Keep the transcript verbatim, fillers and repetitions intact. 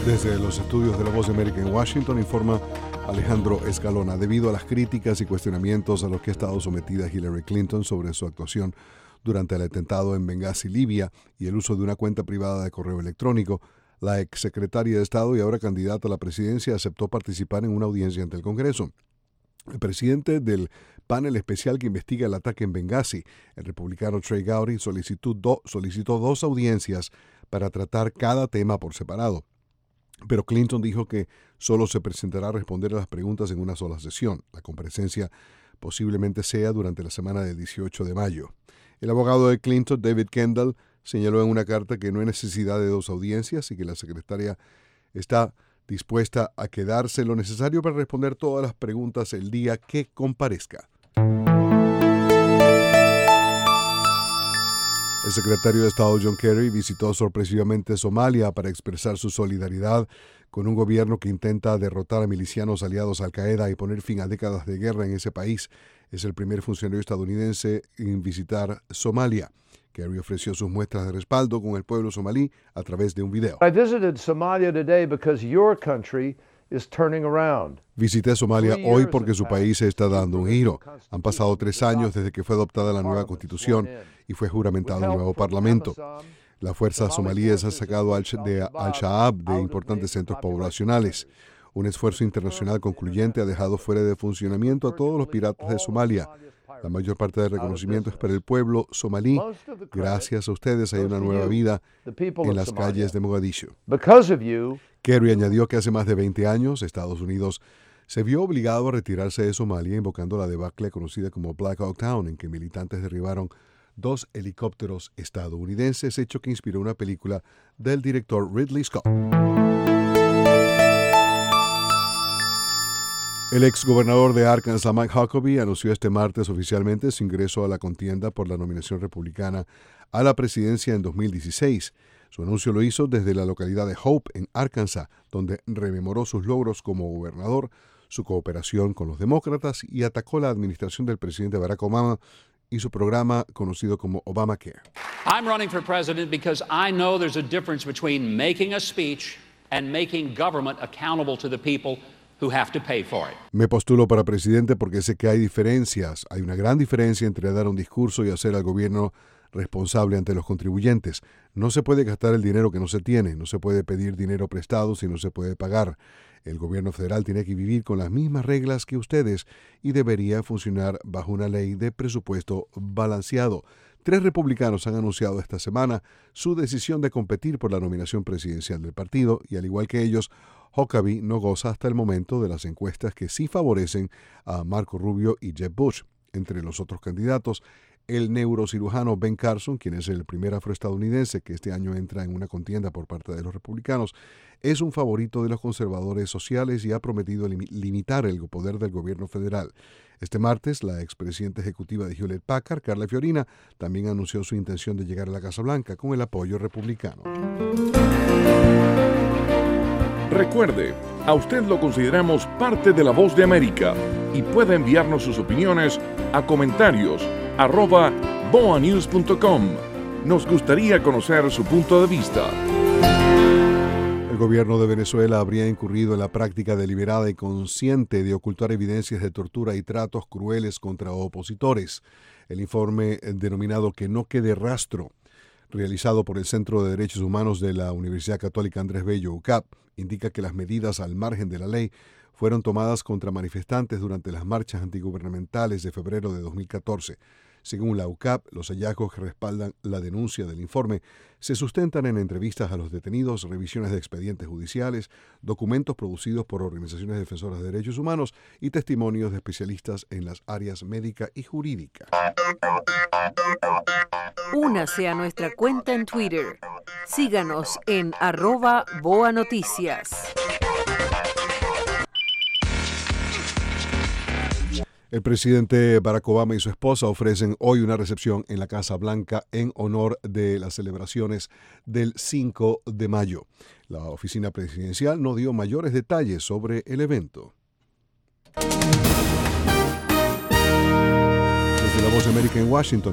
Desde los estudios de La Voz de América en Washington, informa Alejandro Escalona. Debido a las críticas y cuestionamientos a los que ha estado sometida Hillary Clinton sobre su actuación durante el atentado en Benghazi, Libia, y el uso de una cuenta privada de correo electrónico, la exsecretaria de Estado y ahora candidata a la presidencia aceptó participar en una audiencia ante el Congreso. El presidente del panel especial que investiga el ataque en Benghazi, el republicano Trey Gowdy, solicitó, do, solicitó dos audiencias para tratar cada tema por separado. Pero Clinton dijo que solo se presentará a responder a las preguntas en una sola sesión. La comparecencia posiblemente sea durante la semana del dieciocho de mayo. El abogado de Clinton, David Kendall, señaló en una carta que no hay necesidad de dos audiencias y que la secretaria está dispuesta a quedarse lo necesario para responder todas las preguntas el día que comparezca. El secretario de Estado John Kerry visitó sorpresivamente Somalia para expresar su solidaridad con un gobierno que intenta derrotar a milicianos aliados a Al-Qaeda y poner fin a décadas de guerra en ese país. Es el primer funcionario estadounidense en visitar Somalia. Kerry ofreció sus muestras de respaldo con el pueblo somalí a través de un video. I visited Somalia today because your country is turning around. Visité Somalia hoy porque su país se está dando un giro. Han pasado tres años desde que fue adoptada la nueva constitución y fue juramentado el nuevo parlamento. Las fuerzas somalíes han sacado al de Al-Shabaab de importantes centros poblacionales. Un esfuerzo internacional concluyente ha dejado fuera de funcionamiento a todos los piratas de Somalia. La mayor parte del reconocimiento es para el pueblo somalí. Gracias a ustedes hay una nueva vida en las calles de Mogadiscio. Kerry añadió que hace más de veinte años Estados Unidos se vio obligado a retirarse de Somalia invocando la debacle conocida como Black Hawk Down, en que militantes derribaron dos helicópteros estadounidenses, hecho que inspiró una película del director Ridley Scott. El exgobernador de Arkansas, Mike Huckabee, anunció este martes oficialmente su ingreso a la contienda por la nominación republicana a la presidencia en dos mil dieciséis. Su anuncio lo hizo desde la localidad de Hope, en Arkansas, donde rememoró sus logros como gobernador, su cooperación con los demócratas y atacó la administración del presidente Barack Obama y su programa conocido como Obamacare. I'm running for president because I know there's a difference between making a speech and making government accountable to the people who have to pay for it. Me postulo para presidente porque sé que hay diferencias, hay una gran diferencia entre dar un discurso y hacer al gobierno responsable ante los contribuyentes. No se puede gastar el dinero que no se tiene, no se puede pedir dinero prestado si no se puede pagar. El gobierno federal tiene que vivir con las mismas reglas que ustedes y debería funcionar bajo una ley de presupuesto balanceado. Tres republicanos han anunciado esta semana su decisión de competir por la nominación presidencial del partido y, al igual que ellos, Huckabee no goza hasta el momento de las encuestas que sí favorecen a Marco Rubio y Jeb Bush. Entre los otros candidatos, el neurocirujano Ben Carson, quien es el primer afroestadounidense que este año entra en una contienda por parte de los republicanos, es un favorito de los conservadores sociales y ha prometido lim- limitar el poder del gobierno federal. Este martes, la expresidenta ejecutiva de Hewlett Packard, Carla Fiorina, también anunció su intención de llegar a la Casa Blanca con el apoyo republicano. Recuerde, a usted lo consideramos parte de La Voz de América y puede enviarnos sus opiniones a comentarios arroba boa news punto com. Nos gustaría conocer su punto de vista. El gobierno de Venezuela habría incurrido en la práctica deliberada y consciente de ocultar evidencias de tortura y tratos crueles contra opositores. El informe denominado Que no quede rastro, realizado por el Centro de Derechos Humanos de la Universidad Católica Andrés Bello, U C A P, indica que las medidas al margen de la ley fueron tomadas contra manifestantes durante las marchas antigubernamentales de febrero de dos mil catorce. Según la U C A P, los hallazgos que respaldan la denuncia del informe se sustentan en entrevistas a los detenidos, revisiones de expedientes judiciales, documentos producidos por organizaciones defensoras de derechos humanos y testimonios de especialistas en las áreas médica y jurídica. Únase a nuestra cuenta en Twitter. Síganos en arroba Boa Noticias. El presidente Barack Obama y su esposa ofrecen hoy una recepción en la Casa Blanca en honor de las celebraciones del cinco de mayo. La oficina presidencial no dio mayores detalles sobre el evento. Desde La Voz de América en Washington.